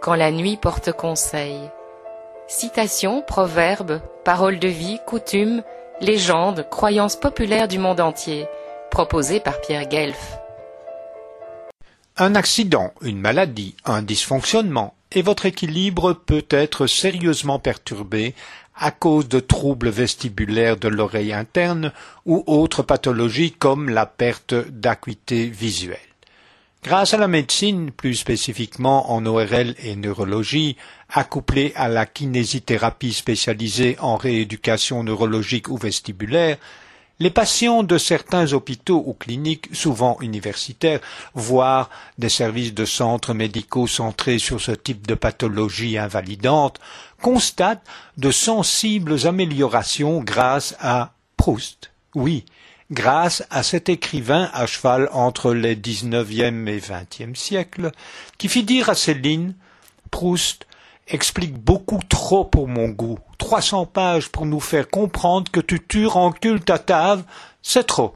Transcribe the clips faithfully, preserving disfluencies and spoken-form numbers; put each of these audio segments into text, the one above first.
quand la nuit porte conseil. Citations, proverbes, paroles de vie, coutumes, légendes, croyances populaires du monde entier, proposées par Pierre Guelf. Un accident, une maladie, un dysfonctionnement, et votre équilibre peut être sérieusement perturbé à cause de troubles vestibulaires de l'oreille interne ou autres pathologies comme la perte d'acuité visuelle. Grâce à la médecine, plus spécifiquement en O R L et neurologie, accouplée à la kinésithérapie spécialisée en rééducation neurologique ou vestibulaire, les patients de certains hôpitaux ou cliniques, souvent universitaires, voire des services de centres médicaux centrés sur ce type de pathologie invalidante, constatent de sensibles améliorations grâce à Proust. Oui, grâce à cet écrivain à cheval entre les dix-neuvième et vingtième siècles, qui fit dire à Céline, Proust explique beaucoup trop pour mon goût. Trois cents pages pour nous faire comprendre que tu tues en culte à Tave, c'est trop.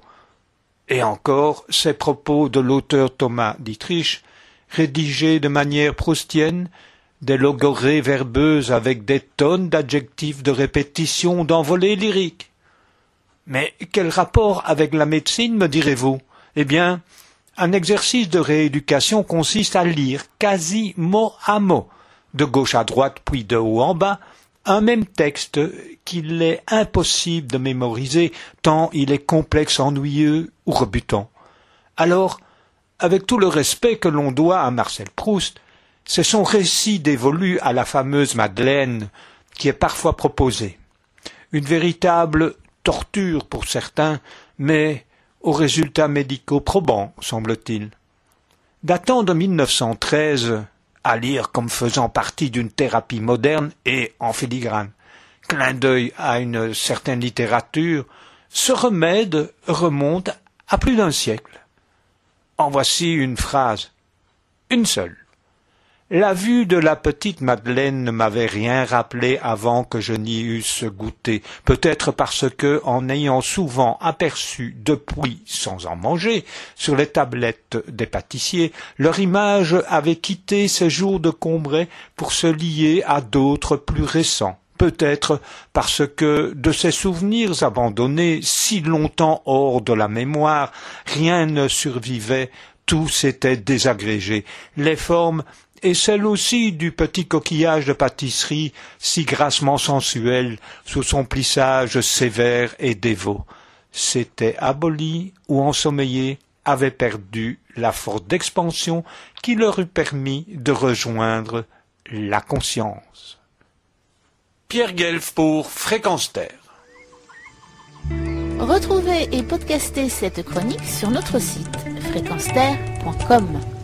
Et encore, ces propos de l'auteur Thomas Dietrich, rédigés de manière proustienne, des logorrhées verbeuses avec des tonnes d'adjectifs de répétition d'envolées lyriques. Mais quel rapport avec la médecine, me direz-vous? Eh bien, un exercice de rééducation consiste à lire quasi mot à mot, de gauche à droite puis de haut en bas, un même texte qu'il est impossible de mémoriser tant il est complexe, ennuyeux ou rebutant. Alors, avec tout le respect que l'on doit à Marcel Proust, c'est son récit dévolu à la fameuse Madeleine qui est parfois proposé. Une véritable torture pour certains, mais aux résultats médicaux probants, semble-t-il. Datant de mille neuf cent treize, à lire comme faisant partie d'une thérapie moderne et en filigrane, clin d'œil à une certaine littérature, ce remède remonte à plus d'un siècle. En voici une phrase, une seule. La vue de la petite Madeleine ne m'avait rien rappelé avant que je n'y eusse goûté, peut-être parce que, en ayant souvent aperçu depuis, sans en manger, sur les tablettes des pâtissiers, leur image avait quitté ces jours de Combray pour se lier à d'autres plus récents. Peut-être parce que, de ces souvenirs abandonnés si longtemps hors de la mémoire, rien ne survivait, tout s'était désagrégé. Les formes et celle aussi du petit coquillage de pâtisserie si grassement sensuel sous son plissage sévère et dévot, s'était aboli ou ensommeillé, avait perdu la force d'expansion qui leur eût permis de rejoindre la conscience. Pierre Guelf pour Fréquence Terre. Retrouvez et podcastez cette chronique sur notre site fréquence terre point com.